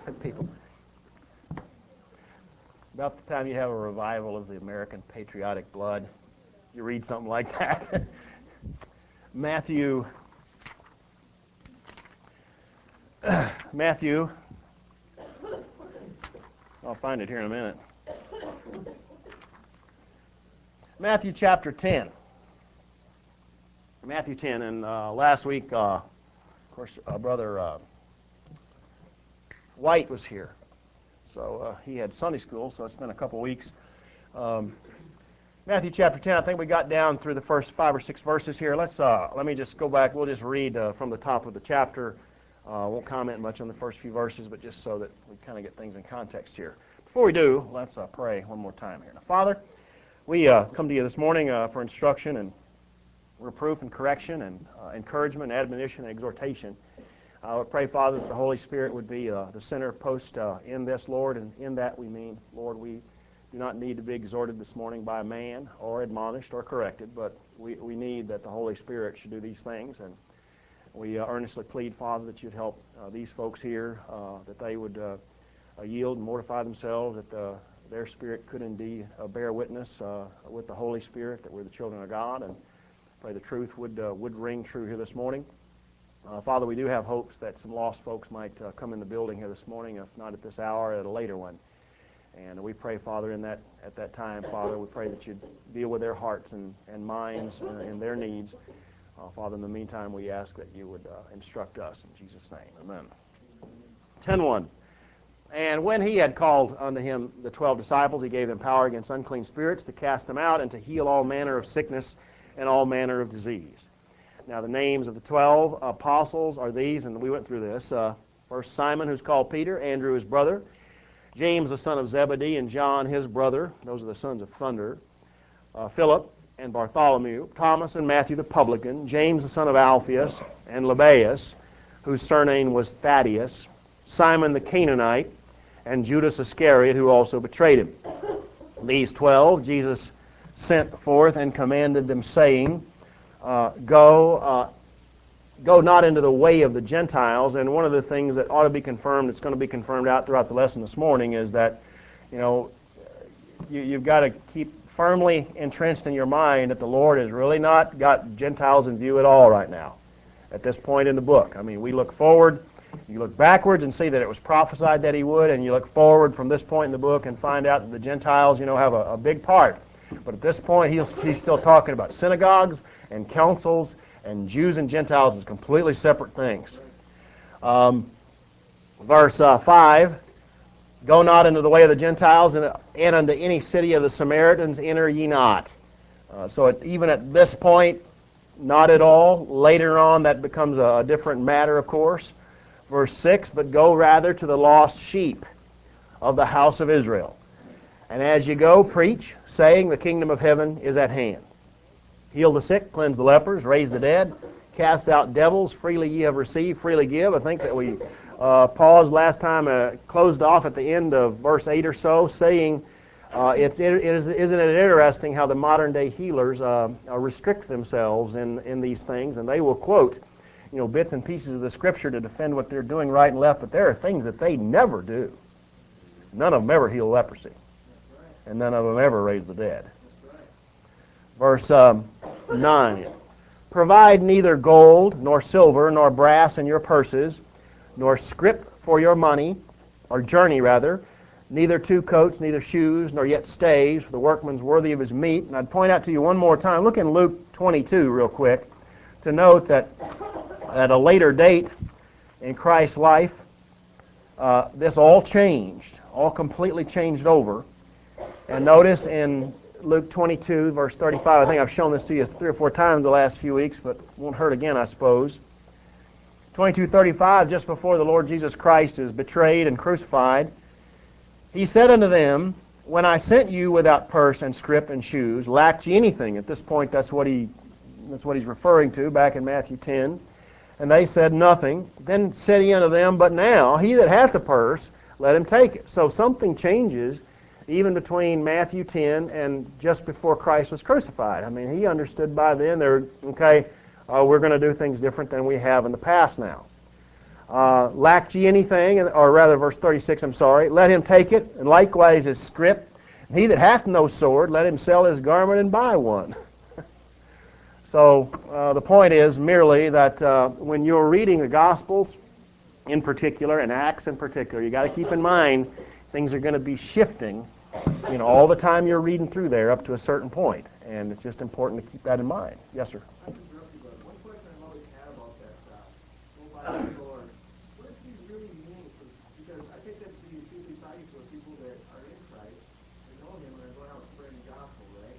people. About the time you have a revival of the American patriotic blood, you read something like that. Matthew, I'll find it here in a minute. Matthew chapter 10. Matthew 10, and last week, of course, Brother White was here. So he had Sunday school, so it's been a couple weeks. Matthew chapter 10, I think we got down through the first 5 or 6 verses here. Let me just go back. We'll just read from the top of the chapter. Won't comment much on the first few verses, but just so that we kind of get things in context here. Before we do, let's pray one more time here. Now, Father, we come to you this morning for instruction and reproof and correction and encouragement, admonition, and exhortation. I would pray, Father, that the Holy Spirit would be the center post in this, Lord, and in that we mean, Lord, we do not need to be exhorted this morning by man or admonished or corrected, but we need that the Holy Spirit should do these things, and we earnestly plead, Father, that you'd help these folks here, that they would yield and mortify themselves, that their spirit could indeed bear witness with the Holy Spirit that we're the children of God, and pray the truth would ring true here this morning. Father, we do have hopes that some lost folks might come in the building here this morning, if not at this hour, at a later one. And we pray, Father, at that time, Father, we pray that you'd deal with their hearts and minds and their needs. Father, in the meantime, we ask that you would instruct us in Jesus' name. Amen. 10:1. And when he had called unto him the 12 disciples, he gave them power against unclean spirits to cast them out and to heal all manner of sickness and all manner of disease. Now, the names of the 12 apostles are these, and we went through this. First, Simon, who's called Peter, Andrew, his brother, James, the son of Zebedee, and John, his brother. Those are the sons of thunder. Philip and Bartholomew, Thomas and Matthew the publican, James, the son of Alphaeus, and Lebbaeus, whose surname was Thaddeus, Simon the Canaanite, and Judas Iscariot, who also betrayed him. These 12 Jesus sent forth and commanded them, saying, Go not into the way of the Gentiles. And one of the things that ought to be confirmed, it's going to be confirmed out throughout the lesson this morning, is that, you've got to keep firmly entrenched in your mind that the Lord has really not got Gentiles in view at all right now, at this point in the book. I mean, we look forward, you look backwards and see that it was prophesied that he would, and you look forward from this point in the book and find out that the Gentiles, have a big part. But at this point, he's still talking about synagogues and councils, and Jews and Gentiles as completely separate things. Verse 5, Go not into the way of the Gentiles, and unto any city of the Samaritans enter ye not. Even at this point, not at all. Later on, that becomes a different matter, of course. Verse 6, But go rather to the lost sheep of the house of Israel. And as you go, preach, saying, The kingdom of heaven is at hand. Heal the sick, cleanse the lepers, raise the dead, cast out devils, freely ye have received, freely give. I think that we paused last time, closed off at the end of verse 8 or so, saying, isn't it interesting how the modern day healers restrict themselves in these things, and they will quote bits and pieces of the Scripture to defend what they're doing right and left, but there are things that they never do. None of them ever heal leprosy, and none of them ever raise the dead. Verse 9, Provide neither gold, nor silver, nor brass in your purses, nor scrip for your money, or journey rather, neither 2 coats, neither shoes, nor yet staves, for the workman's worthy of his meat. And I'd point out to you one more time, look in Luke 22 real quick, to note that at a later date in Christ's life, this all changed, all completely changed over. And notice in Luke 22, verse 35, I think I've shown this to you 3 or 4 times the last few weeks, but won't hurt again, I suppose. 22:35, just before the Lord Jesus Christ is betrayed and crucified, he said unto them, When I sent you without purse and scrip and shoes, lacked ye anything? At this point, that's what he's referring to back in Matthew 10. And they said, Nothing. Then said he unto them, But now he that hath a purse, let him take it. So something changes even between Matthew 10 and just before Christ was crucified. I mean, he understood by then, we're going to do things different than we have in the past now. Lack ye anything, or rather verse 36, I'm sorry, let him take it, and likewise his scrip. He that hath no sword, let him sell his garment and buy one. So the point is merely that when you're reading the Gospels in particular, and Acts in particular, you got to keep in mind things are going to be shifting, all the time you're reading through there up to a certain point, and it's just important to keep that in mind. Yes, sir. One question I've always had about that, by the Lord, what does he really mean? Because I think that these disciples are people that are in Christ, they know him, and they're going out spreading the gospel, right?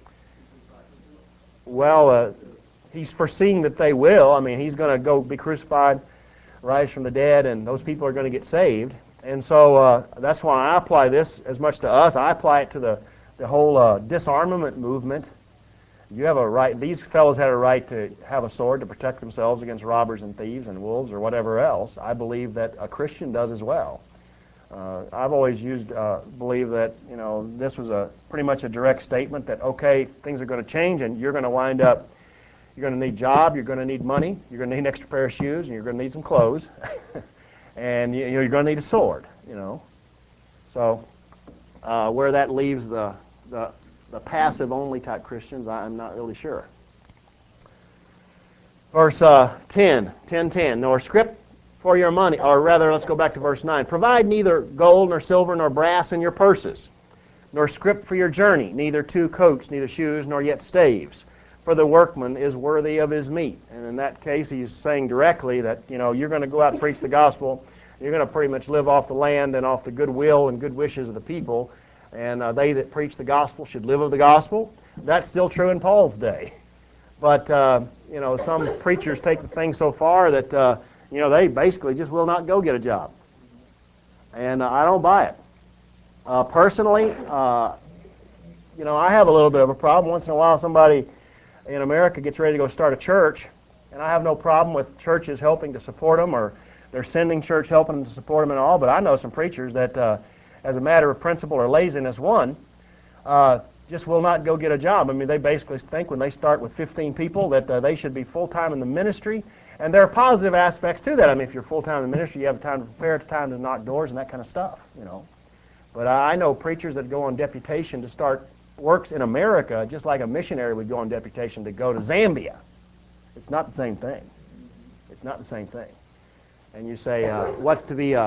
Well, he's foreseeing that they will. I mean, he's going to go be crucified, rise from the dead, and those people are going to get saved. And so that's why I apply this as much to us. I apply it to the whole disarmament movement. You have a right. These fellows had a right to have a sword to protect themselves against robbers and thieves and wolves or whatever else. I believe that a Christian does as well. I've always believe that this was pretty much a direct statement that okay, things are going to change and you're going to wind up. You're going to need a job. You're going to need money. You're going to need an extra pair of shoes, and you're going to need some clothes, and you're going to need a sword. So where that leaves the passive only type Christians, I'm not really sure. Verse 10, nor scrip for your money, or rather, let's go back to verse 9. Provide neither gold nor silver nor brass in your purses, nor scrip for your journey, neither two coats, neither shoes, nor yet staves. For the workman is worthy of his meat. And in that case, he's saying directly that, you're going to go out and preach the gospel. You're going to pretty much live off the land and off the goodwill and good wishes of the people. And they that preach the gospel should live of the gospel. That's still true in Paul's day. But, some preachers take the thing so far that, they basically just will not go get a job. And I don't buy it. Personally, I have a little bit of a problem. Once in a while, somebody in America gets ready to go start a church, and I have no problem with churches helping to support them, or they're sending church helping them to support them and all, but I know some preachers that, as a matter of principle or laziness, just will not go get a job. I mean, they basically think when they start with 15 people that they should be full-time in the ministry, and there are positive aspects to that. I mean, if you're full-time in the ministry, you have time to prepare, it's time to knock doors and that kind of stuff, But I know preachers that go on deputation to start works in America just like a missionary would go on deputation to go to Zambia. It's not the same thing. It's not the same thing. And you say, what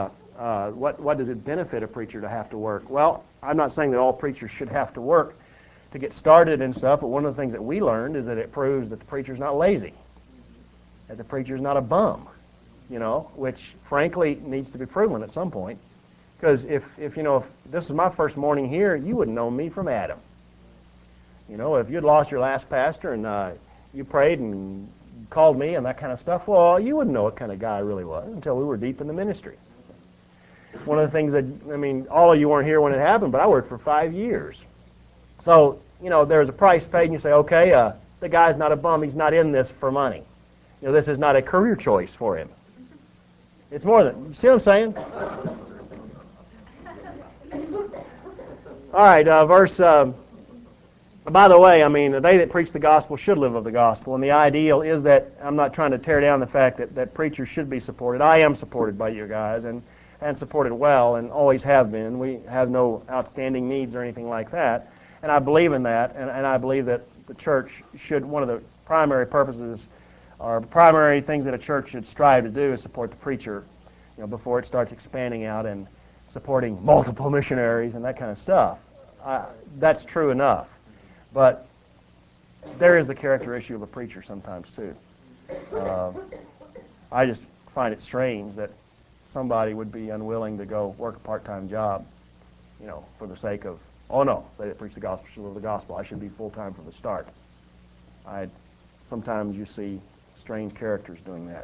does it benefit a preacher to have to work? Well, I'm not saying that all preachers should have to work to get started and stuff, but one of the things that we learned is that it proves that the preacher's not lazy, that the preacher's not a bum, which frankly needs to be proven at some point. Because if this is my first morning here, you wouldn't know me from Adam. If you'd lost your last pastor and you prayed and called me and that kind of stuff, well, you wouldn't know what kind of guy I really was until we were deep in the ministry. One of the things that, all of you weren't here when it happened, but I worked for 5 years. So, there's a price paid and you say, okay, the guy's not a bum, he's not in this for money. This is not a career choice for him. It's more than, you see what I'm saying? All right, verse... By the way, they that preach the gospel should live of the gospel, and the ideal is that, I'm not trying to tear down the fact that preachers should be supported. I am supported by you guys, and supported well, and always have been. We have no outstanding needs or anything like that, and I believe in that, and I believe that the church should, one of the primary purposes, or primary things that a church should strive to do is support the preacher, before it starts expanding out and supporting multiple missionaries and that kind of stuff. That's true enough. But there is the character issue of a preacher sometimes, too. I just find it strange that somebody would be unwilling to go work a part-time job, for the sake of, oh no, they that preach the gospel should live the gospel. I should be full-time from the start. Sometimes you see strange characters doing that.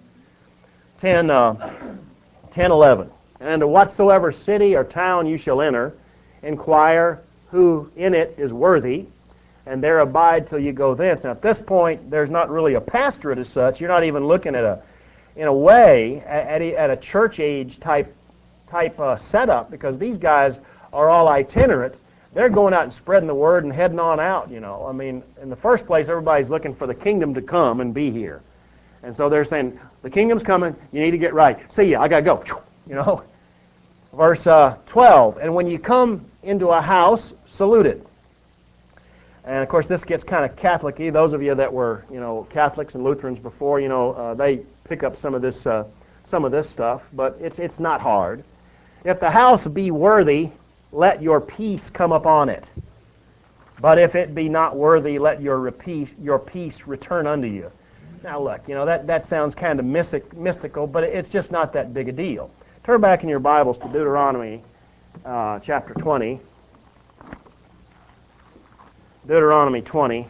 10:11. And to whatsoever city or town you shall enter, inquire who in it is worthy, and there abide till you go thence. Now, at this point, there's not really a pastorate as such. You're not even looking at in a way, at a church age type setup, because these guys are all itinerant. They're going out and spreading the word and heading on out. In the first place, everybody's looking for the kingdom to come and be here. And so they're saying, the kingdom's coming, you need to get right. See ya, I got to go. You know. Verse 12, and when you come into a house, salute it. And of course, this gets kind of Catholic-y. Those of you that were, Catholics and Lutherans before, they pick up some of this stuff, but it's not hard. If the house be worthy, let your peace come upon it. But if it be not worthy, let your peace return unto you. Now look, that sounds kind of mystical, but it's just not that big a deal. Turn back in your Bibles to Deuteronomy chapter 20. Deuteronomy 20.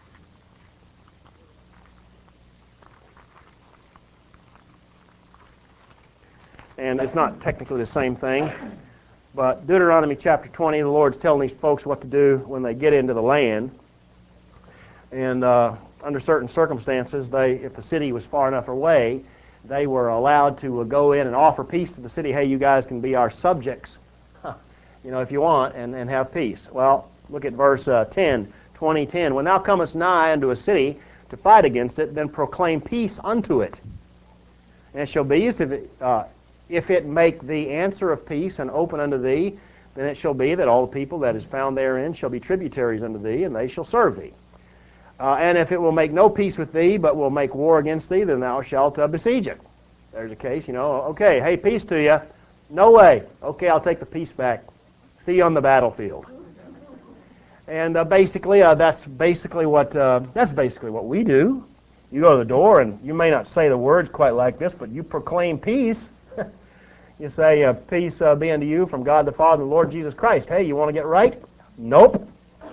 And it's not technically the same thing, but Deuteronomy chapter 20, the Lord's telling these folks what to do when they get into the land. And under certain circumstances, if the city was far enough away, they were allowed to go in and offer peace to the city. Hey, you guys can be our subjects, if you want, and have peace. Well, look at verse 10, 20:10. When thou comest nigh unto a city to fight against it, then proclaim peace unto it. And it shall be, if it make thee answer of peace and open unto thee, then it shall be that all the people that is found therein shall be tributaries unto thee, and they shall serve thee. And if it will make no peace with thee, but will make war against thee, then thou shalt besiege it. There's a case, okay, hey, peace to you. No way. Okay, I'll take the peace back. See you on the battlefield. And basically, that's basically what we do. You go to the door, and you may not say the words quite like this, but you proclaim peace. You say, peace be unto you from God the Father and the Lord Jesus Christ. Hey, you want to get right? Nope.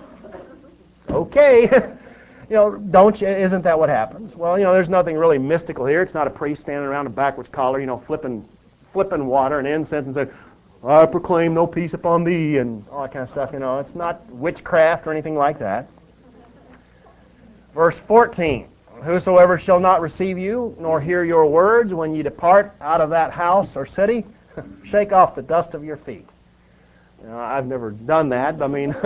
Okay. Don't you? Isn't that what happens? Well, there's nothing really mystical here. It's not a priest standing around a backwards collar, flipping water and incense and saying, I proclaim no peace upon thee, and all that kind of stuff. It's not witchcraft or anything like that. Verse 14, whosoever shall not receive you, nor hear your words, when ye depart out of that house or city, shake off the dust of your feet. I've never done that. I mean,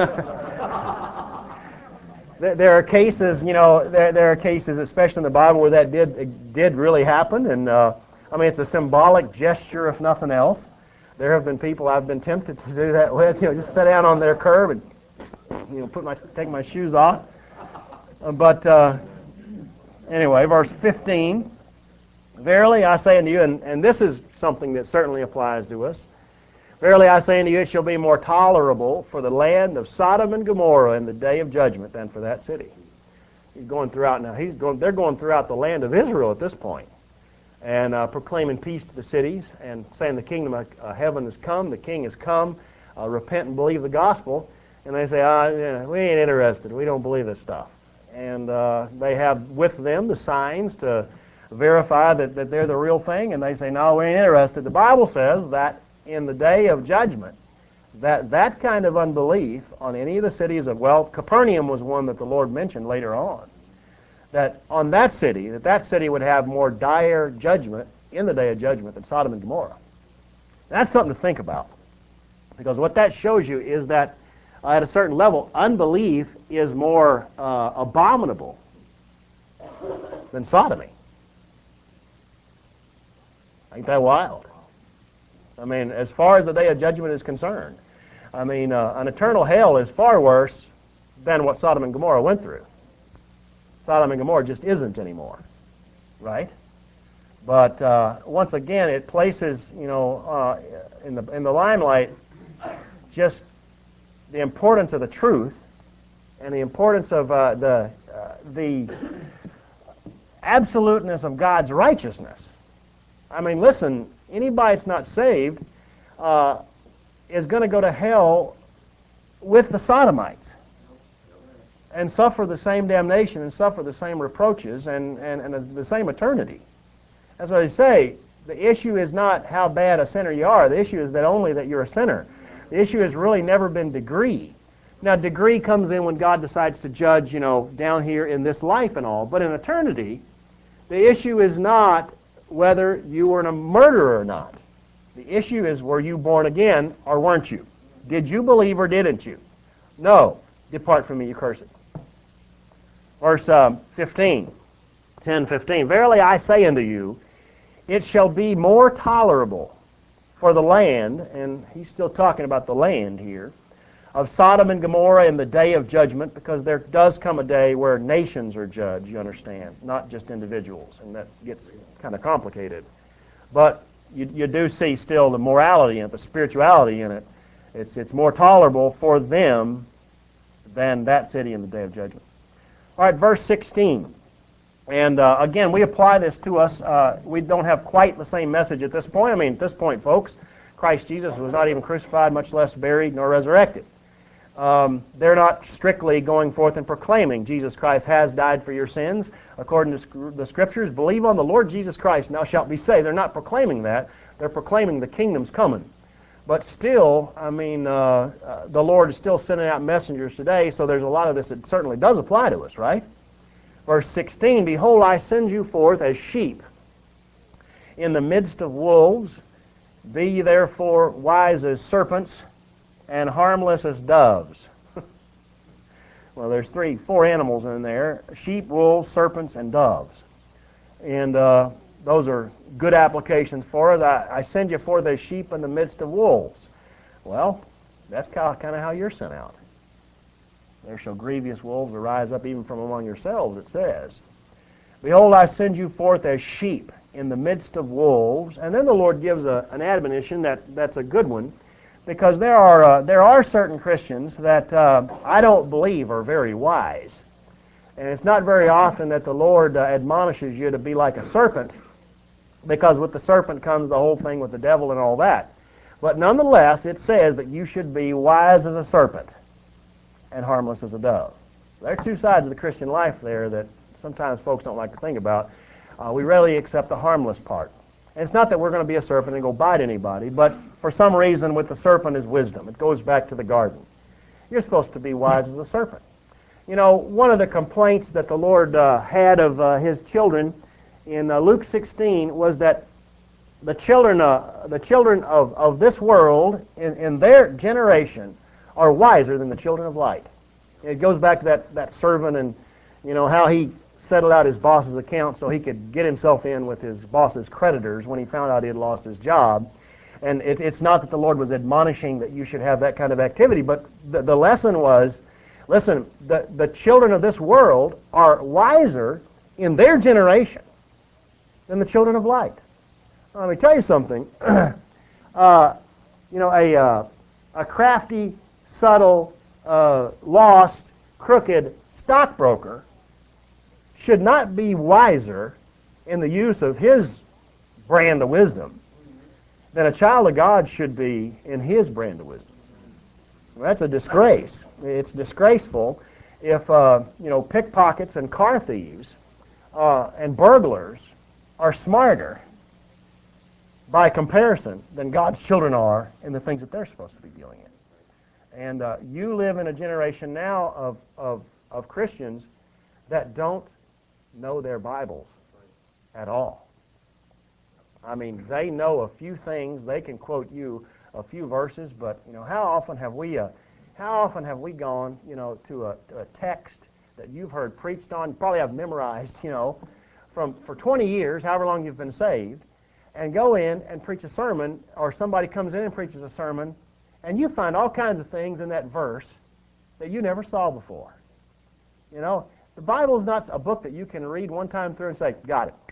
there are cases, there are cases, especially in the Bible, where that did really happen, and it's a symbolic gesture, if nothing else. There have been people I've been tempted to do that with, just sit down on their curb and take my shoes off. But anyway, verse 15. Verily I say unto you, and this is something that certainly applies to us. Verily I say unto you, it shall be more tolerable for the land of Sodom and Gomorrah in the day of judgment than for that city. He's going throughout now. They're going throughout the land of Israel at this point, and proclaiming peace to the cities and saying the kingdom of heaven has come, the king has come, repent and believe the gospel. And they say, we ain't interested. We don't believe this stuff. And they have with them the signs to verify that they're the real thing, and they say, no, we ain't interested. The Bible says that in the day of judgment, that kind of unbelief on any of the cities Capernaum was one that the Lord mentioned later on, that on that city would have more dire judgment in the day of judgment than Sodom and Gomorrah. That's something to think about, because what that shows you is that at a certain level, unbelief is more abominable than sodomy. Ain't that wild? As far as the day of judgment is concerned, an eternal hell is far worse than what Sodom and Gomorrah went through. Sodom and Gomorrah just isn't anymore, right? But once again, it places, in the limelight, just the importance of the truth and the importance of the absoluteness of God's righteousness. Listen, anybody that's not saved is going to go to hell with the Sodomites and suffer the same damnation and suffer the same reproaches and the same eternity. That's what I say. The issue is not how bad a sinner you are. The issue is only that you're a sinner. The issue has really never been degree. Now, degree comes in when God decides to judge, down here in this life and all. But in eternity, the issue is not whether you were a murderer or not. The issue is, were you born again or weren't you? Did you believe or didn't you? No. Depart from me, you cursed. Verse 15. 10:15. Verily I say unto you, it shall be more tolerable for the land, and he's still talking about the land here, of Sodom and Gomorrah in the day of judgment, because there does come a day where nations are judged, you understand, not just individuals, and that gets kind of complicated. But you do see still the morality and the spirituality in it. It's more tolerable for them than that city in the day of judgment. All right, verse 16. And again, we apply this to us. We don't have quite the same message at this point. I mean, at this point, folks, Christ Jesus was not even crucified, much less buried nor resurrected. They're not strictly going forth and proclaiming Jesus Christ has died for your sins, according to the Scriptures. Believe on the Lord Jesus Christ, and thou shalt be saved. They're not proclaiming that. They're proclaiming the kingdom's coming. But still, I mean, the Lord is still sending out messengers today, so there's a lot of this that certainly does apply to us, right? Verse 16, behold, I send you forth as sheep in the midst of wolves. Be ye therefore wise as serpents and harmless as doves. Well, there's 4 animals in there: sheep, wolves, serpents, and doves. And those are good applications for it. I send you forth as sheep in the midst of wolves. Well, that's kind of how you're sent out. There shall grievous wolves arise up even from among yourselves, it says. Behold, I send you forth as sheep in the midst of wolves. And then the Lord gives an admonition that's a good one, because there are certain Christians that I don't believe are very wise. And it's not very often that the Lord admonishes you to be like a serpent, because with the serpent comes the whole thing with the devil and all that. But nonetheless, it says that you should be wise as a serpent and harmless as a dove. There are 2 sides of the Christian life there that sometimes folks don't like to think about. We rarely accept the harmless part. And it's not that we're going to be a serpent and go bite anybody, but for some reason with the serpent is wisdom. It goes back to the garden. You're supposed to be wise as a serpent. You know, one of the complaints that the Lord had of His children in Luke 16 was that the children of this world in their generation are wiser than the children of light. It goes back to that servant, and you know how he settled out his boss's account so he could get himself in with his boss's creditors when he found out he had lost his job. And it's not that the Lord was admonishing that you should have that kind of activity, but the lesson was, listen, the children of this world are wiser in their generation than the children of light. Let me tell you something. You know, a crafty, subtle, lost, crooked stockbroker should not be wiser in the use of his brand of wisdom than a child of God should be in his brand of wisdom. Well, that's a disgrace. It's disgraceful if you know, pickpockets and car thieves and burglars are smarter by comparison than God's children are in the things that they're supposed to be dealing in. And you live in a generation now of Christians that don't know their Bibles at all. I mean, they know a few things. They can quote you a few verses, but you know, how often have we gone, you know, to a text that you've heard preached on, probably have memorized, you know, for 20 years, however long you've been saved, and go in and preach a sermon, or somebody comes in and preaches a sermon, and you find all kinds of things in that verse that you never saw before. You know, the Bible is not a book that you can read one time through and say, got it.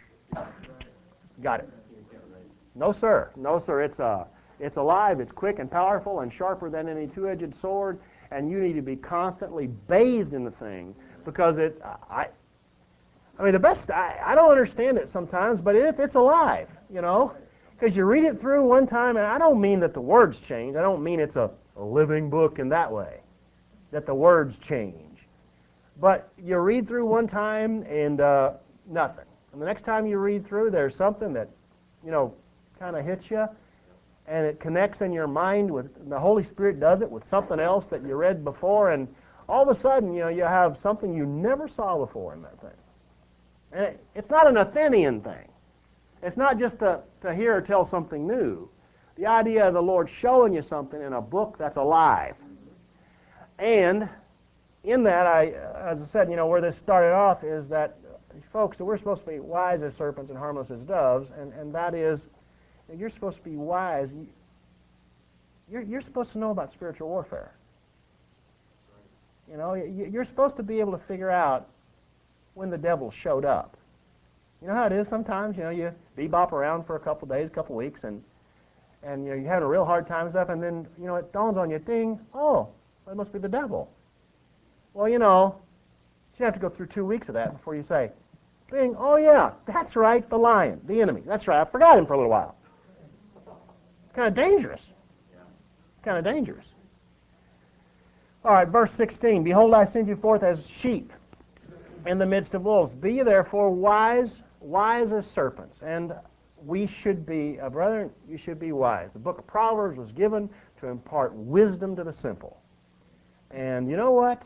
Got it. No, sir. No, sir. It's alive, it's quick and powerful and sharper than any two-edged sword, and you need to be constantly bathed in the thing, because I mean, I don't understand it sometimes, but it's alive, you know, because you read it through one time, and I don't mean that the words change. I don't mean it's a living book in that way, that the words change. But you read through one time and nothing. And the next time you read through, there's something that, you know, kind of hits you, and it connects in your mind with, the Holy Spirit does it with something else that you read before, and all of a sudden, you know, you have something you never saw before in that thing. And it's not an Athenian thing. It's not just to hear or tell something new. The idea of the Lord showing you something in a book that's alive. And in that, as I said, you know, where this started off is that, folks, so we're supposed to be wise as serpents and harmless as doves, and that is, you're supposed to be wise. You're supposed to know about spiritual warfare. You know, you're supposed to be able to figure out when the devil showed up. You know how it is sometimes, you know, you bebop around for a couple days, a couple weeks, and you know, you're having a real hard time and stuff, and then, you know, it dawns on you, ding, oh, that must be the devil. Well, you know, you have to go through 2 weeks of that before you say, ding, oh yeah, that's right, the lion, the enemy. That's right, I forgot him for a little while. It's kind of dangerous. Kind of dangerous. All right, verse 16, behold, I send you forth as sheep in the midst of wolves. Be ye therefore wise as serpents. And we should be, brethren, you should be wise. The book of Proverbs was given to impart wisdom to the simple. And you know what?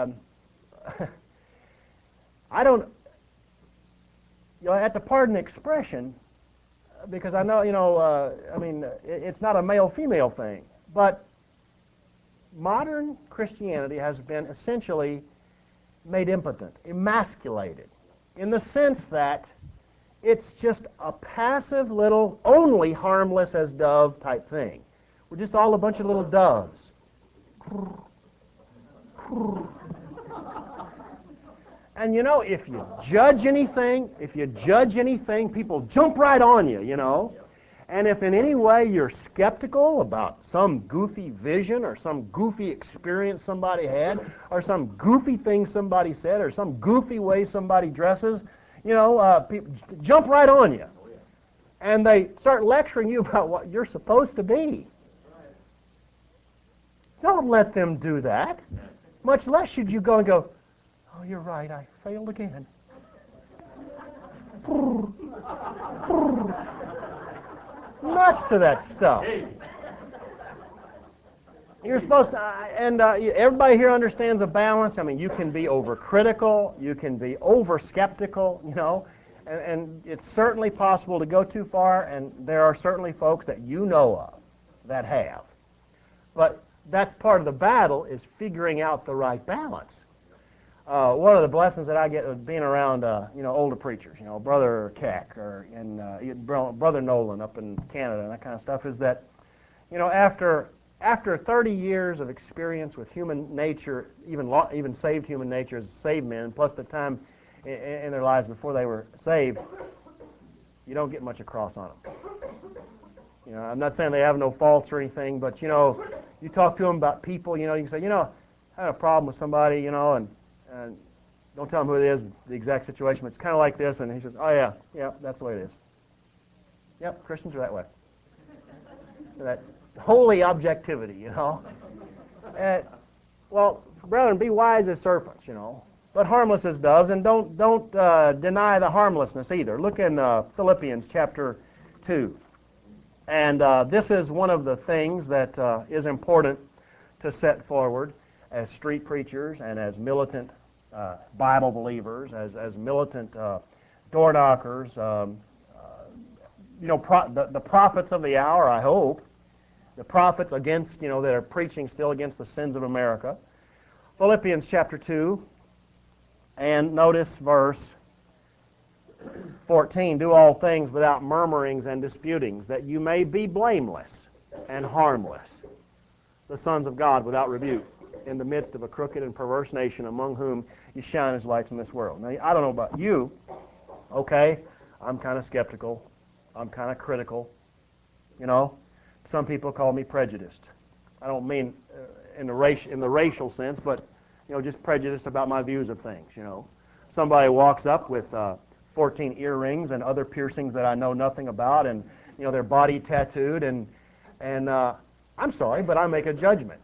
I don't, you know, at the pardon expression, because I know, you know, I mean, it's not a male-female thing, but modern Christianity has been essentially made impotent, emasculated, in the sense that it's just a passive little, only harmless as dove type thing. We're just all a bunch of little doves. And you know, if you judge anything, people jump right on you, you know. And if in any way you're skeptical about some goofy vision or some goofy experience somebody had or some goofy thing somebody said or some goofy way somebody dresses, you know, people jump right on you. And they start lecturing you about what you're supposed to be. Don't let them do that. Much less should you go and go, oh, you're right, I failed again. Nuts to that stuff. You're supposed to, everybody here understands a balance. I mean, you can be overcritical, you can be over-skeptical, you know, and it's certainly possible to go too far, and there are certainly folks that you know of that have. But that's part of the battle, is figuring out the right balance. One of the blessings that I get of being around, you know, older preachers, you know, Brother Keck or Brother Nolan up in Canada and that kind of stuff, is that, you know, after 30 years of experience with human nature, even saved human nature as saved men, plus the time in their lives before they were saved, you don't get much across on them. You know, I'm not saying they have no faults or anything, but, you know, you talk to them about people, you know, you can say, you know, I had a problem with somebody, you know, and don't tell him who it is, the exact situation, but it's kind of like this, and he says, oh yeah, that's the way it is. Yep, Christians are that way. That holy objectivity, you know. Well, brethren, be wise as serpents, you know, but harmless as doves, and don't deny the harmlessness either. Look in Philippians chapter 2. And this is one of the things that is important to set forward as street preachers and as militant Bible believers, as militant door knockers, you know, the prophets of the hour, I hope, the prophets against, you know, that are preaching still against the sins of America. Philippians chapter 2, and notice verse 14, do all things without murmurings and disputings, that you may be blameless and harmless, the sons of God without rebuke, in the midst of a crooked and perverse nation, among whom you shine as lights in this world. Now, I don't know about you, okay? I'm kind of skeptical. I'm kind of critical. You know, some people call me prejudiced. I don't mean in the racial sense, but, you know, just prejudiced about my views of things, you know. Somebody walks up with 14 earrings and other piercings that I know nothing about, and, you know, their body tattooed, and I'm sorry, but I make a judgment.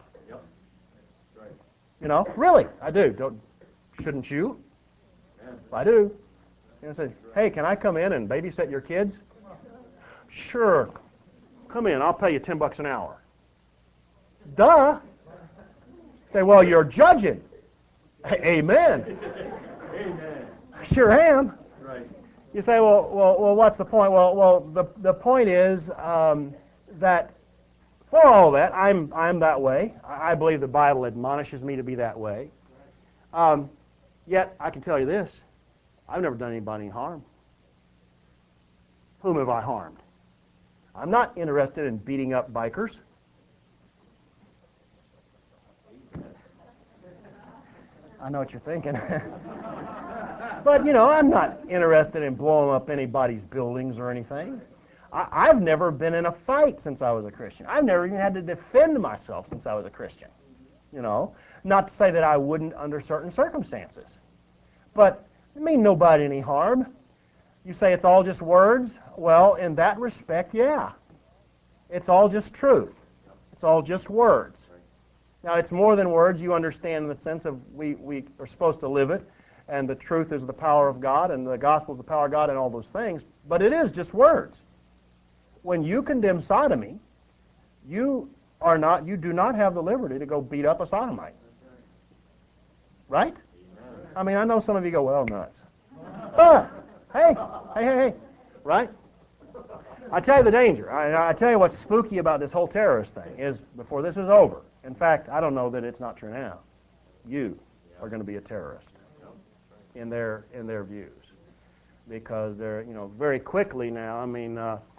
You know, really, I do. Shouldn't you? I do. You know, say, hey, can I come in and babysit your kids? Sure. Come in, I'll pay you $10 an hour. Duh. Say, well, you're judging. Amen. Amen. Sure am. Right. You say, well, what's the point? Well, the point is that for all that, I'm that way. I believe the Bible admonishes me to be that way. Yet, I can tell you this. I've never done anybody any harm. Whom have I harmed? I'm not interested in beating up bikers. I know what you're thinking. But, I'm not interested in blowing up anybody's buildings or anything. I've never been in a fight since I was a Christian. I've never even had to defend myself since I was a Christian. Not to say that I wouldn't under certain circumstances. But it mean nobody any harm. You say it's all just words? Well, in that respect, yeah. It's all just truth. It's all just words. Now, it's more than words. You understand in the sense of we are supposed to live it, and the truth is the power of God, and the gospel is the power of God, and all those things. But it is just words. When you condemn sodomy, you do not have the liberty to go beat up a sodomite. Right? I mean, I know some of you go, well, nuts. But, hey, right? I tell you the danger. I tell you what's spooky about this whole terrorist thing is before this is over. In fact, I don't know that it's not true now. You are going to be a terrorist in their views, because they're very quickly now. I mean,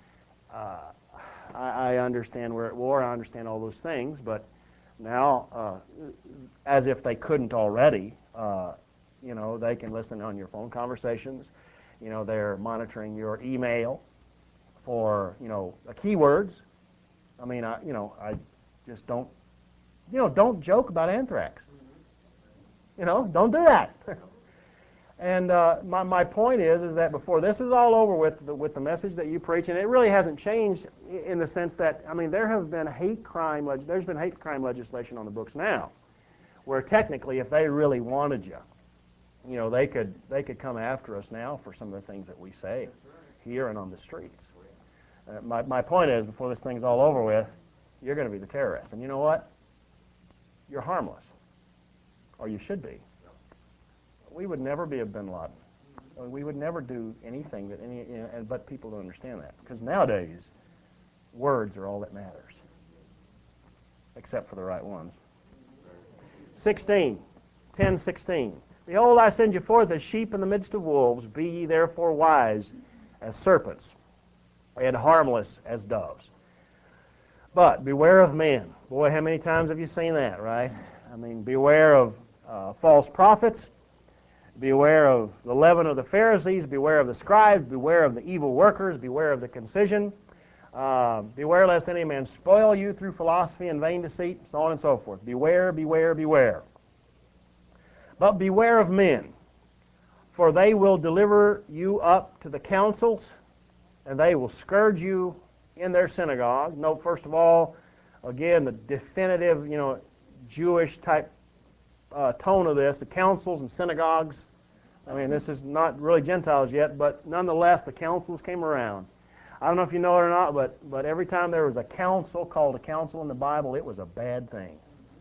I understand we're at war. I understand all those things, but now, as if they couldn't already, they can listen on your phone conversations. They're monitoring your email for keywords. I mean, I just don't joke about anthrax. Don't do that. And my point is that before this is all over with the message that you preach, and it really hasn't changed in the sense that, I mean, there's been hate crime legislation on the books now, where technically if they really wanted you, they could come after us now for some of the things that we say here and on the streets. My point is, before this thing's all over with, you're going to be the terrorist. And you know what? You're harmless. Or you should be. We would never be a bin Laden. We would never do anything that but people don't understand that. Because nowadays, words are all that matters. Except for the right ones. 10:16. Behold, I send you forth as sheep in the midst of wolves. Be ye therefore wise as serpents, and harmless as doves. But beware of men. Boy, how many times have you seen that, right? I mean, beware of false prophets. Beware of the leaven of the Pharisees. Beware of the scribes. Beware of the evil workers. Beware of the concision. Beware lest any man spoil you through philosophy and vain deceit, so on and so forth. Beware, beware, beware. But beware of men, for they will deliver you up to the councils, and they will scourge you in their synagogue. Note, first of all, again, the definitive, Jewish type tone of this, the councils and synagogues. I mean, this is not really Gentiles yet, but nonetheless, the councils came around. I don't know if you know it or not, but every time there was a council called a council in the Bible, it was a bad thing.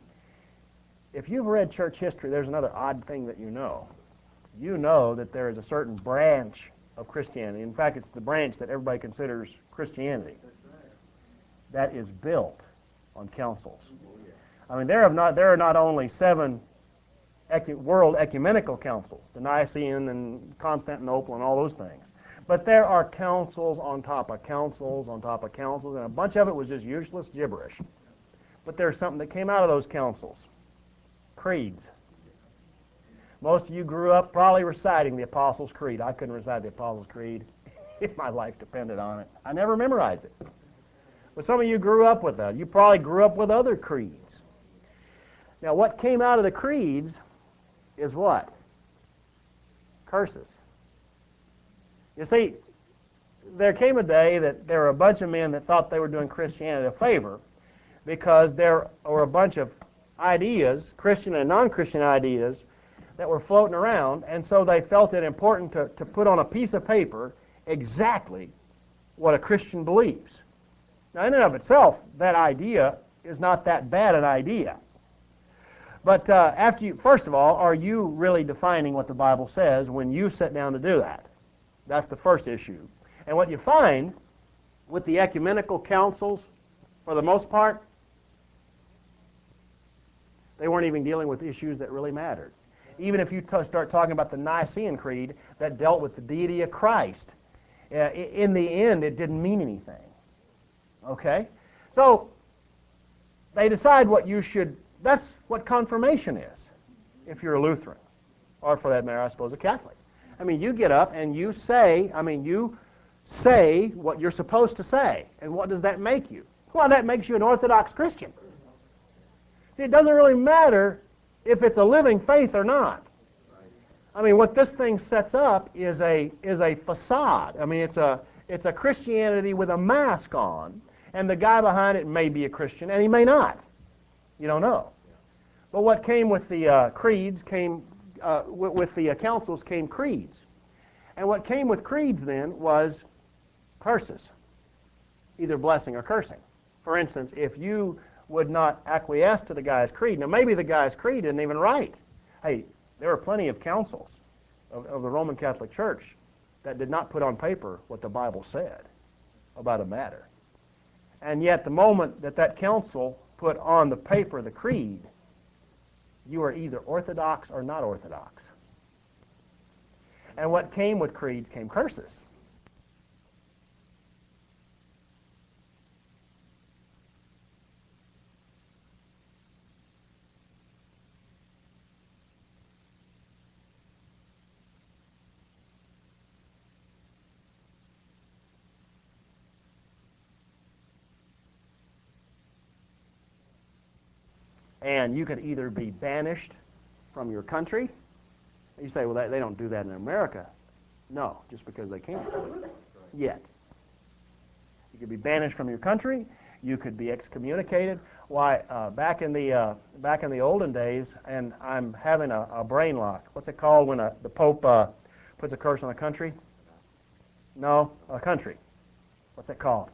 If you've read church history, there's another odd thing that you know. You know that there is a certain branch of Christianity. In fact, it's the branch that everybody considers Christianity that is built on councils. I mean, there are not only 7 world ecumenical councils, the Nicene and Constantinople and all those things, but there are councils on top of councils on top of councils, and a bunch of it was just useless gibberish. But there's something that came out of those councils. Creeds. Most of you grew up probably reciting the Apostles' Creed. I couldn't recite the Apostles' Creed if my life depended on it. I never memorized it. But some of you grew up with that. You probably grew up with other creeds. Now, what came out of the creeds is what? Curses. You see, there came a day that there were a bunch of men that thought they were doing Christianity a favor because there were a bunch of ideas, Christian and non-Christian ideas, that were floating around, and so they felt it important to put on a piece of paper exactly what a Christian believes. Now, in and of itself, that idea is not that bad an idea. But first of all, are you really defining what the Bible says when you sit down to do that? That's the first issue. And what you find with the ecumenical councils, for the most part, they weren't even dealing with issues that really mattered. Even if you start talking about the Nicene Creed that dealt with the deity of Christ, in the end it didn't mean anything. Okay? So, they decide what you should, that's what confirmation is, if you're a Lutheran. Or for that matter, I suppose, a Catholic. I mean, you get up and you say what you're supposed to say. And what does that make you? Well, that makes you an Orthodox Christian. See, it doesn't really matter if it's a living faith or not. I mean, what this thing sets up is a facade. I mean, it's a Christianity with a mask on, and the guy behind it may be a Christian, and he may not. You don't know. But what came with the creeds came with the councils came creeds, and what came with creeds then was curses, either blessing or cursing. For instance, if you would not acquiesce to the guy's creed, now maybe the guy's creed isn't even right. Hey, there were plenty of councils of the Roman Catholic Church that did not put on paper what the Bible said about a matter. And yet the moment that council put on the paper the creed, you are either Orthodox or not Orthodox. And what came with creeds came curses. And you could either be banished from your country. You say, well, they don't do that in America. No, just because they can't. Yet. You could be banished from your country. You could be excommunicated. Why, back in the olden days, and I'm having a brain lock. What's it called when the Pope puts a curse on a country? No, a country. What's it called?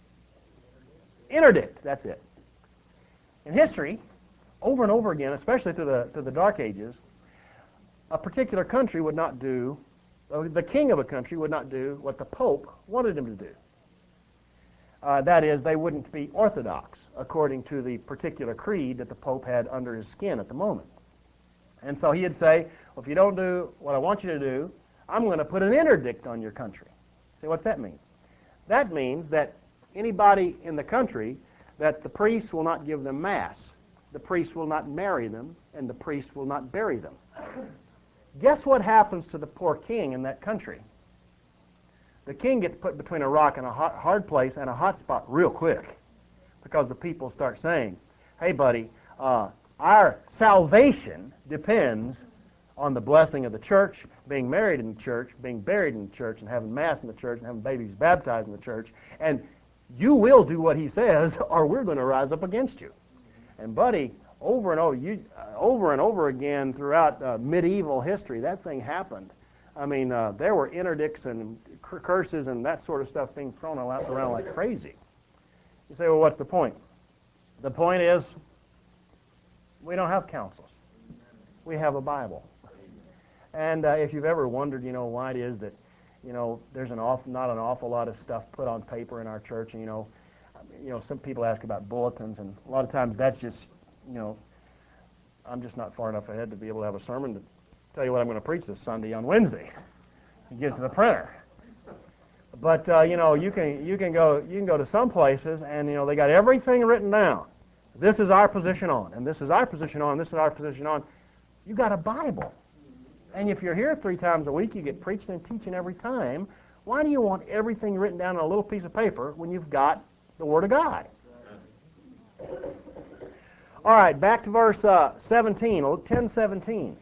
Interdict. That's it. In history, over and over again, especially through the Dark Ages, a particular country would not do, the king of a country would not do what the Pope wanted him to do. That is, they wouldn't be Orthodox according to the particular creed that the Pope had under his skin at the moment. And so he'd say, well, if you don't do what I want you to do, I'm going to put an interdict on your country. See, what's that mean? That means that anybody in the country, that the priest will not give them Mass, the priest will not marry them, and the priest will not bury them. Guess what happens to the poor king in that country? The king gets put between a rock and a hard place and a hot spot real quick, because the people start saying, hey buddy, our salvation depends on the blessing of the church, being married in the church, being buried in the church, and having Mass in the church, and having babies baptized in the church, and you will do what he says, or we're going to rise up against you. And buddy, over and over again throughout medieval history, that thing happened. I mean, there were interdicts and curses and that sort of stuff being thrown around like crazy. You say, well, what's the point? The point is, we don't have councils. We have a Bible. And if you've ever wondered, why it is that, there's not an awful lot of stuff put on paper in our church, and some people ask about bulletins, and a lot of times that's just, I'm just not far enough ahead to be able to have a sermon to tell you what I'm going to preach this Sunday on Wednesday and get it to the printer. But you can go to some places, and they got everything written down. This is our position on, and this is our position on, this is our position on. You got a Bible. And if you're here 3 times a week, you get preaching and teaching every time. Why do you want everything written down on a little piece of paper when you've got the Word of God? All right, back to verse 17, 10:17.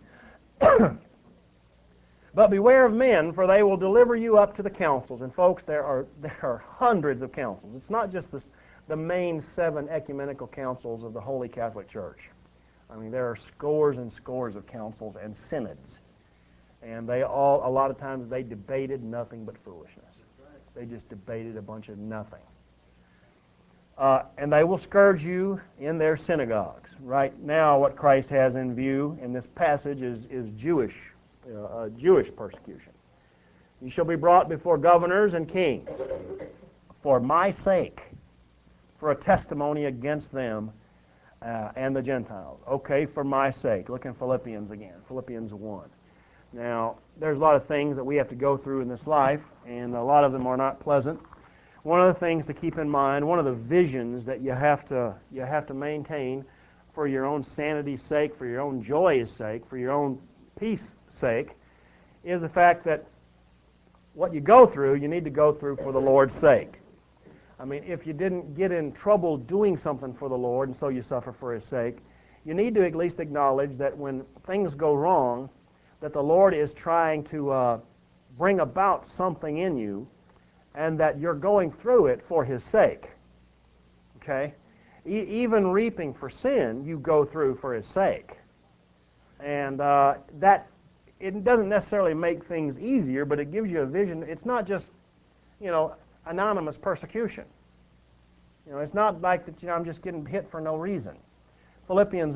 But beware of men, for they will deliver you up to the councils. And folks, there are hundreds of councils. It's not just the main 7 ecumenical councils of the Holy Catholic Church. I mean, there are scores and scores of councils and synods. And a lot of times they debated nothing but foolishness. They just debated a bunch of nothing. And they will scourge you in their synagogues. Right now, what Christ has in view in this passage is Jewish persecution. You shall be brought before governors and kings for my sake, for a testimony against them and the Gentiles. Okay, for my sake. Look in Philippians again, Philippians 1. Now, there's a lot of things that we have to go through in this life, and a lot of them are not pleasant. One of the things to keep in mind, one of the visions that you have to maintain for your own sanity's sake, for your own joy's sake, for your own peace sake, is the fact that what you go through, you need to go through for the Lord's sake. I mean, if you didn't get in trouble doing something for the Lord and so you suffer for His sake, you need to at least acknowledge that when things go wrong, that the Lord is trying to bring about something in you and that you're going through it for His sake. Okay? Even reaping for sin, you go through for His sake. And that, it doesn't necessarily make things easier, but it gives you a vision. It's not just, anonymous persecution. It's not like that, I'm just getting hit for no reason. Philippians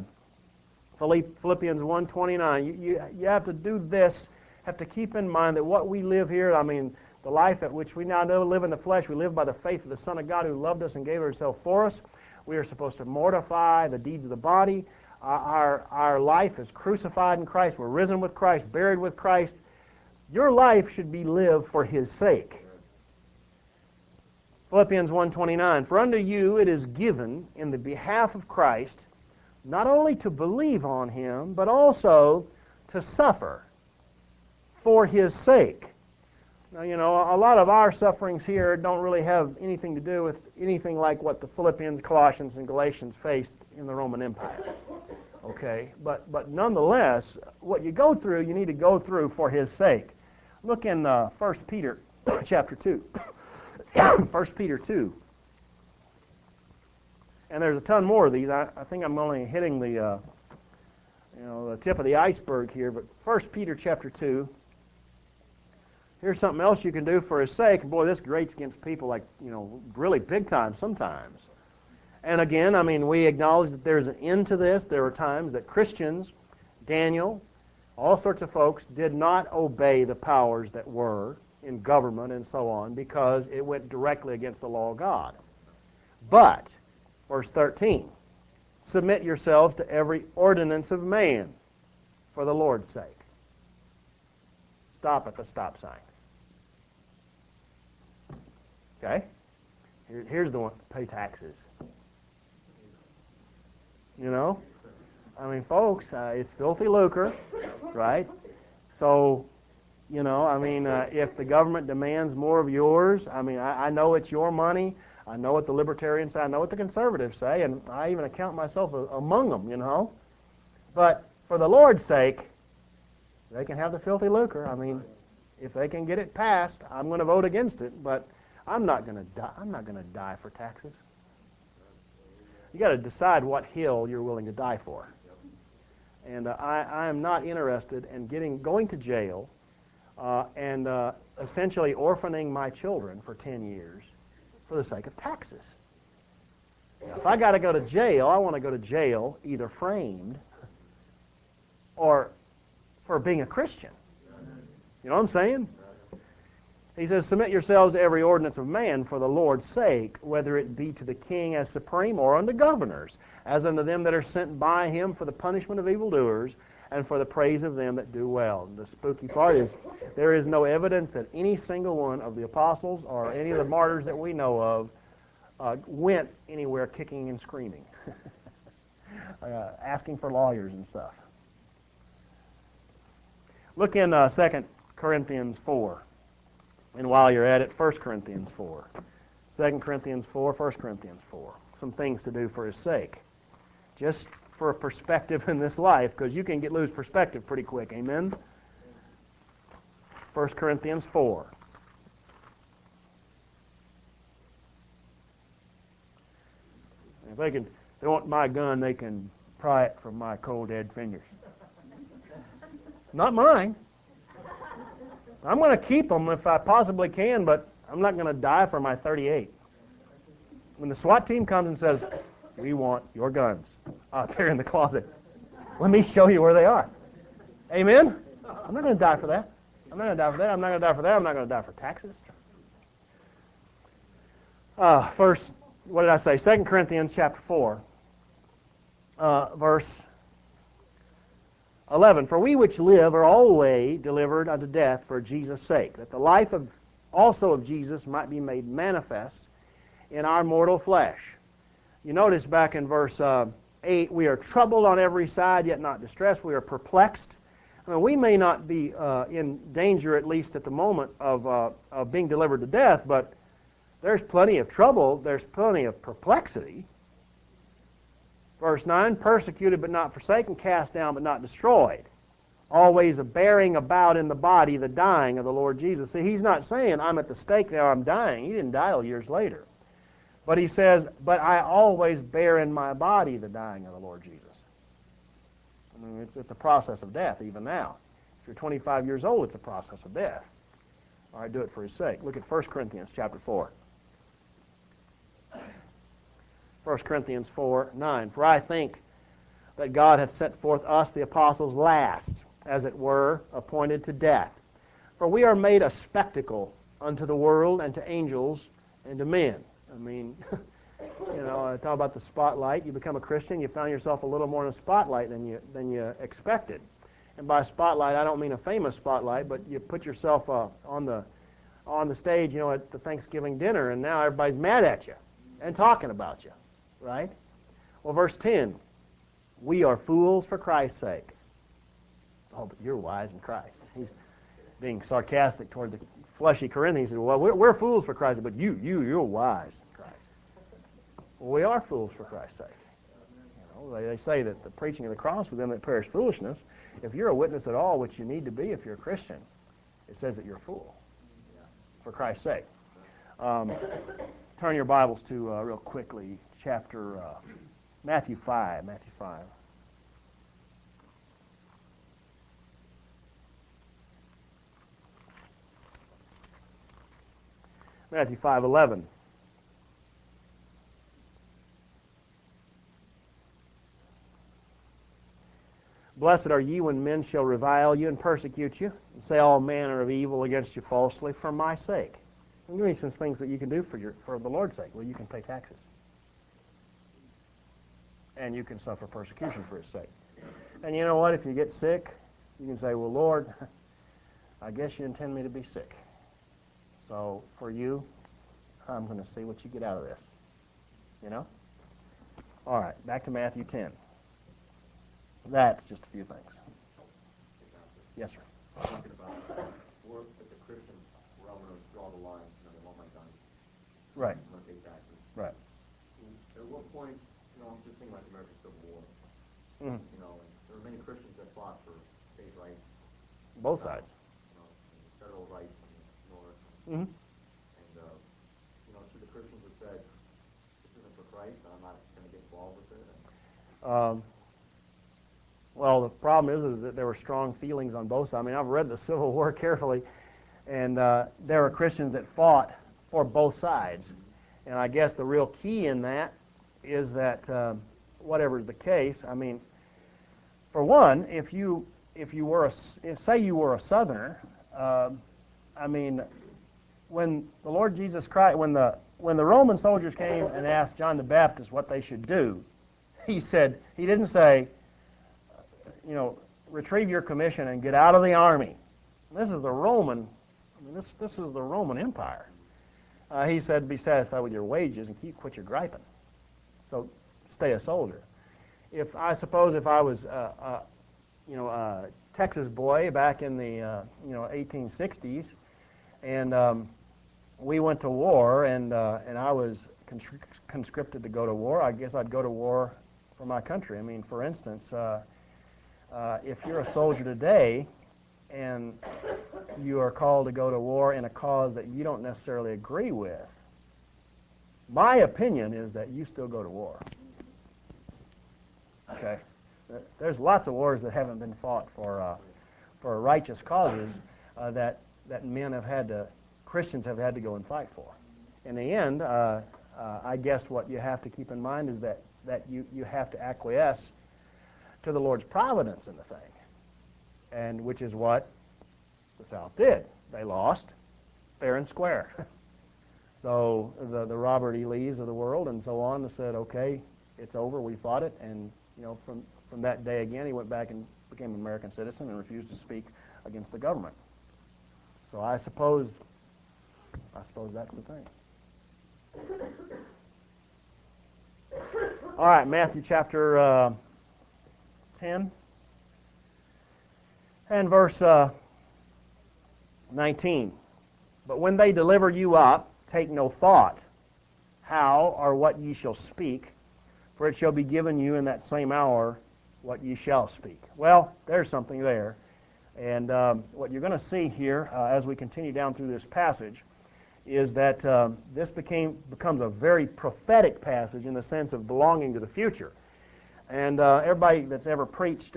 1:29. You have to do this, have to keep in mind that what we live here, the life at which we now live in the flesh, we live by the faith of the Son of God who loved us and gave Himself for us. We are supposed to mortify the deeds of the body. Our life is crucified in Christ. We're risen with Christ, buried with Christ. Your life should be lived for His sake. Philippians 1:29, for unto you it is given in the behalf of Christ not only to believe on Him, but also to suffer for His sake. Now, a lot of our sufferings here don't really have anything to do with anything like what the Philippians, Colossians, and Galatians faced in the Roman Empire. Okay? But nonetheless, what you go through, you need to go through for His sake. Look in 1 Peter chapter 2. 1 Peter 2. And there's a ton more of these. I think I'm only hitting the tip of the iceberg here, but 1 Peter chapter 2. Here's something else you can do for His sake. Boy, this grates against people like, really big time sometimes. And again, we acknowledge that there's an end to this. There are times that Christians, Daniel, all sorts of folks did not obey the powers that were in government and so on because it went directly against the law of God. But, verse 13, submit yourselves to every ordinance of man for the Lord's sake. Stop at the stop sign. Okay? Here's the one. Pay taxes. Folks, it's filthy lucre, right? So, if the government demands more of yours, I know it's your money. I know what the libertarians say. I know what the conservatives say, and I even account myself among them, But for the Lord's sake, they can have the filthy lucre. If they can get it passed, I'm going to vote against it, but I'm not going to die. I'm not going to die for taxes. You got to decide what hill you're willing to die for. And I am not interested in going to jail and essentially orphaning my children for 10 years for the sake of taxes. Now, if I got to go to jail, I want to go to jail either framed or for being a Christian. You know what I'm saying? He says, submit yourselves to every ordinance of man for the Lord's sake, whether it be to the king as supreme or unto governors, as unto them that are sent by him for the punishment of evildoers and for the praise of them that do well. And the spooky part is there is no evidence that any single one of the apostles or any of the martyrs that we know of went anywhere kicking and screaming, asking for lawyers and stuff. Look in 2 Corinthians 4. And while you're at it, 1 Corinthians 4. 2 Corinthians 4, 1 Corinthians 4. Some things to do for His sake. Just for a perspective in this life, because you can lose perspective pretty quick. Amen? 1 Corinthians 4. If they want my gun, they can pry it from my cold, dead fingers. Not mine. I'm going to keep them if I possibly can, but I'm not going to die for my .38. When the SWAT team comes and says, we want your guns out there in the closet, let me show you where they are. Amen? I'm not going to die for that. I'm not going to die for that. I'm not going to die for that. I'm not going to die for taxes. First, what did I say? 2 Corinthians chapter 4. verse 11. For we which live are always delivered unto death for Jesus' sake, that the life also of Jesus might be made manifest in our mortal flesh. You notice back in verse 8, we are troubled on every side, yet not distressed. We are perplexed. I mean, we may not be in danger, at least at the moment, of being delivered to death, but there's plenty of trouble. There's plenty of perplexity. Verse 9, persecuted but not forsaken, cast down but not destroyed. Always bearing about in the body the dying of the Lord Jesus. See, he's not saying, I'm at the stake now, I'm dying. He didn't die till years later. But he says, but I always bear in my body the dying of the Lord Jesus. I mean, it's a process of death even now. If you're 25 years old, it's a process of death. All right, do it for his sake. Look at 1 Corinthians chapter 4. 1 Corinthians 4:9. For I think that God hath set forth us, the apostles, last, as it were, appointed to death. For we are made a spectacle unto the world and to angels and to men. I mean, I talk about the spotlight. You become a Christian, you found yourself a little more in a spotlight than you expected. And by spotlight, I don't mean a famous spotlight, but you put yourself on the stage, at the Thanksgiving dinner, and now everybody's mad at you and talking about you, right? Well, verse 10, we are fools for Christ's sake. Oh, but you're wise in Christ. He's being sarcastic toward the fleshy Corinthians. He said, well, we're fools for Christ, but you're wise in Christ. Well, we are fools for Christ's sake. They say that the preaching of the cross with them that perish foolishness. If you're a witness at all, which you need to be if you're a Christian, it says that you're a fool for Christ's sake. Turn your Bibles to, real quickly, Matthew 5. Matthew 5. Matthew 5:11. Blessed are ye when men shall revile you and persecute you, and say all manner of evil against you falsely for my sake. And give me some things that you can do for the Lord's sake. Well, you can pay taxes. And you can suffer persecution for his sake. And you know what? If you get sick, you can say, well, Lord, I guess you intend me to be sick. So for you, I'm going to see what you get out of this. All right, back to Matthew 10. That's just a few things. Yes, sir. Talking about work that the Christians were able to draw the line. They won't buy guns. Right. They won't pay taxes. Right. At what point, I'm just thinking about the American Civil War. Mm-hmm. And there were many Christians that fought for state rights. Both sides. Federal rights in the North. Mm-hmm. And, should the Christians have said, this isn't for Christ, I'm not going to get involved with it? Well, the problem is that there were strong feelings on both sides. I mean, I've read the Civil War carefully, and there were Christians that fought for both sides. And I guess the real key in that is that whatever's the case, I mean, for one, if you were say you were a Southerner, I mean, when the Lord Jesus Christ, when the Roman soldiers came and asked John the Baptist what they should do, he didn't say, retrieve your commission and get out of the army. This is the Roman, this is the Roman Empire. He said, be satisfied with your wages and quit your griping. So stay a soldier. I suppose if I was, a Texas boy back in the, 1860s, and we went to war, and I was conscripted to go to war, I guess I'd go to war for my country. I mean, for instance, if you're a soldier today and you are called to go to war in a cause that you don't necessarily agree with, my opinion is that you still go to war. Okay? There's lots of wars that haven't been fought for righteous causes that Christians have had to go and fight for. In the end, I guess what you have to keep in mind is that you have to acquiesce to the Lord's providence in the thing, and which is what the South did. They lost fair and square. So the Robert E. Lees of the world and so on said, okay, it's over, we fought it, and from that day again, he went back and became an American citizen and refused to speak against the government. So I suppose that's the thing. All right, Matthew chapter 10 and verse 19. But when they deliver you up, take no thought how or what ye shall speak, for it shall be given you in that same hour what ye shall speak. Well, there's something there. And what you're going to see here as we continue down through this passage is that this becomes a very prophetic passage in the sense of belonging to the future. And everybody that's ever preached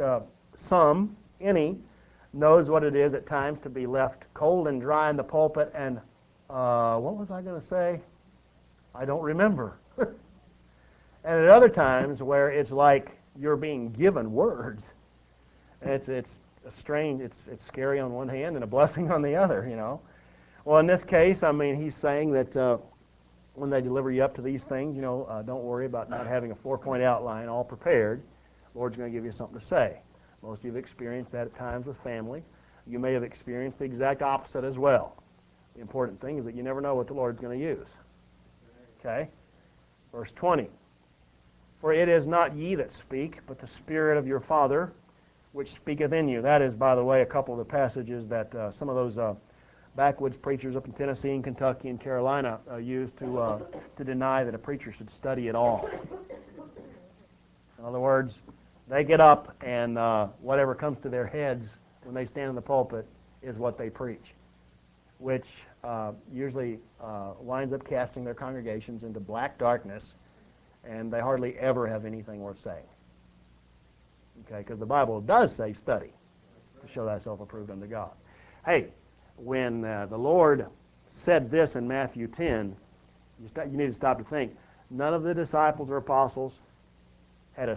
any, knows what it is at times to be left cold and dry in the pulpit and, what was I going to say? I don't remember. And at other times where it's like you're being given words. It's a strange, it's scary on one hand and a blessing on the other, Well, in this case, I mean, he's saying that when they deliver you up to these things, don't worry about not having a 4-point outline all prepared. The Lord's going to give you something to say. Most of you have experienced that at times with family. You may have experienced the exact opposite as well. The important thing is that you never know what the Lord's going to use. Okay? Verse 20. For it is not ye that speak, but the Spirit of your Father, which speaketh in you. That is, by the way, a couple of the passages that some of those backwoods preachers up in Tennessee and Kentucky and Carolina use to deny that a preacher should study at all. In other words, they get up and whatever comes to their heads when they stand in the pulpit is what they preach, which usually winds up casting their congregations into black darkness, and they hardly ever have anything worth saying. Okay, because the Bible does say study to show thyself approved unto God. Hey, when the Lord said this in Matthew 10, you need to stop to think. None of the disciples or apostles had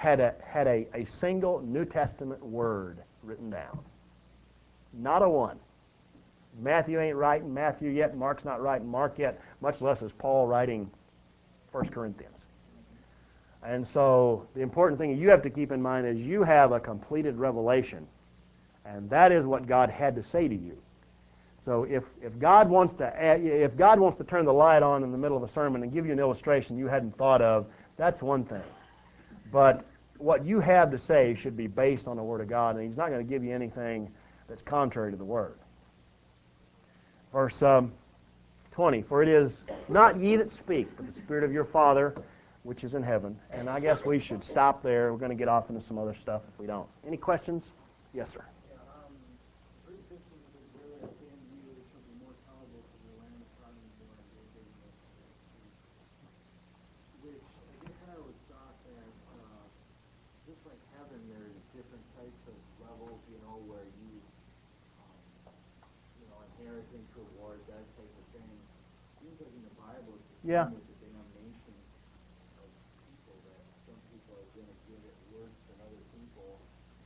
a single New Testament word written down. Not a one. Matthew ain't writing Matthew yet. Mark's not writing Mark yet. Much less is Paul writing 1 Corinthians. And so the important thing you have to keep in mind is you have a completed revelation, and that is what God had to say to you. So if God wants to turn the light on in the middle of a sermon and give you an illustration you hadn't thought of, that's one thing. But what you have to say should be based on the Word of God, and He's not going to give you anything that's contrary to the Word. Verse 20, for it is not ye that speak, but the Spirit of your Father which is in heaven. And I guess we should stop there. We're going to get off into some other stuff if we don't. Any questions? Yes, sir. Verse 15 says, "Verily I say unto you, it shall be more tolerable for the land of Sodom and Gomorrah in those days than for the city." Which I guess I always thought that just like heaven, there's different types of levels, where inheritance, reward, that type of thing. Seems like in the Bible, it's the same with the damnation of people, that some people are going to get it worse than other people.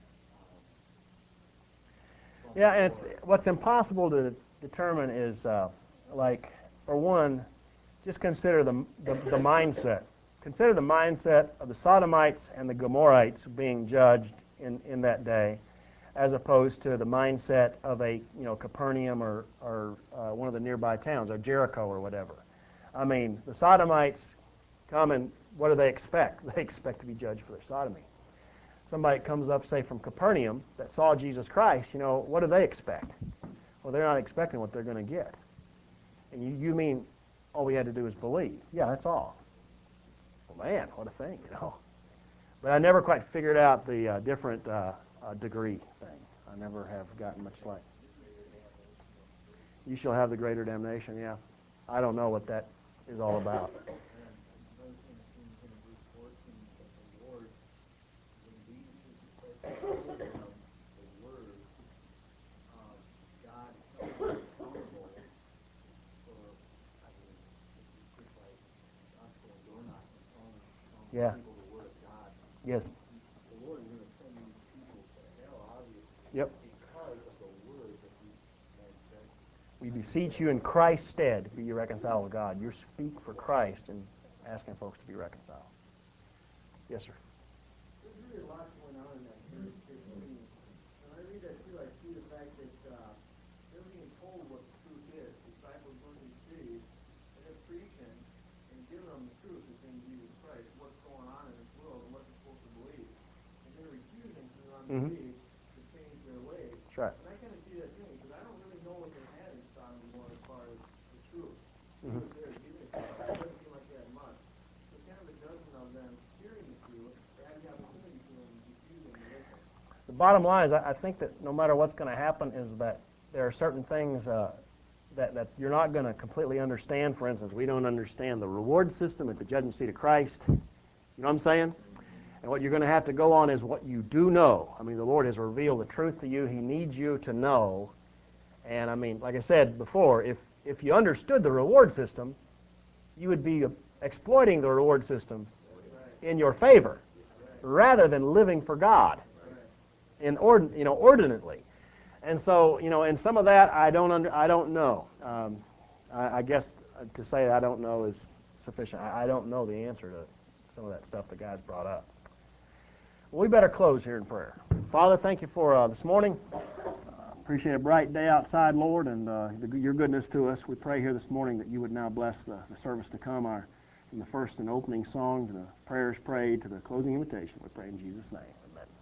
Yeah, and what's impossible to determine is, for one, just consider the mindset. Consider the mindset of the Sodomites and the Gomorrites being judged in that day, as opposed to the mindset of a Capernaum or one of the nearby towns, or Jericho or whatever. I mean, the Sodomites come and what do they expect? They expect to be judged for their sodomy. Somebody comes up, say, from Capernaum that saw Jesus Christ, what do they expect? Well, they're not expecting what they're going to get. And you mean all we had to do is believe. Yeah, that's all. Well, man, what a thing, But I never quite figured out the different degree thing. I never have gotten much light. You shall have the greater damnation, yeah. I don't know what that is all about. And another thing I seen in verse 14, that the Lord, when these people start to tell them the word, God held them accountable for, it's just like us going door knocking and telling people the word of God. Yes. The Lord is going to send these people to hell, obviously, Yep. because of the word that these men said. We beseech you in Christ's stead, be ye reconciled with God. You speak for Christ and asking folks to be reconciled. Yes, sir. This really a lot going on in that verse 15. When I read that too, I see the fact that they're being told what the truth is. Disciples going to these cities, and they're preaching and giving them the truth that's in Jesus Christ, what's going on in this world and what they're supposed to believe. And they're refusing to unbelieve to change their ways. That's right. And I kind of see that thing because I don't really know what they had in Sodom and Gomorrah as far as the truth. Who was there to give it to them? It doesn't seem like they had much. So it's kind of a judgment of them hearing the truth, they have the opportunity to and refusing to listen. The bottom line is I think that no matter what's going to happen is that there are certain things that you're not going to completely understand. For instance, we don't understand the reward system at the judgment seat of Christ. You know what I'm saying? And what you're going to have to go on is what you do know. I mean, the Lord has revealed the truth to you. He needs you to know. And I mean, like I said before, if you understood the reward system, you would be exploiting the reward system in your favor rather than living for God ordinately. And so, and some of that I don't know. I guess to say I don't know is sufficient. I don't know the answer to some of that stuff the guys brought up. Well, we better close here in prayer. Father, thank you for this morning. Appreciate a bright day outside, Lord, and your goodness to us. We pray here this morning that you would now bless the service to come, from the first and opening song to the prayers prayed to the closing invitation. We pray in Jesus' name. Amen.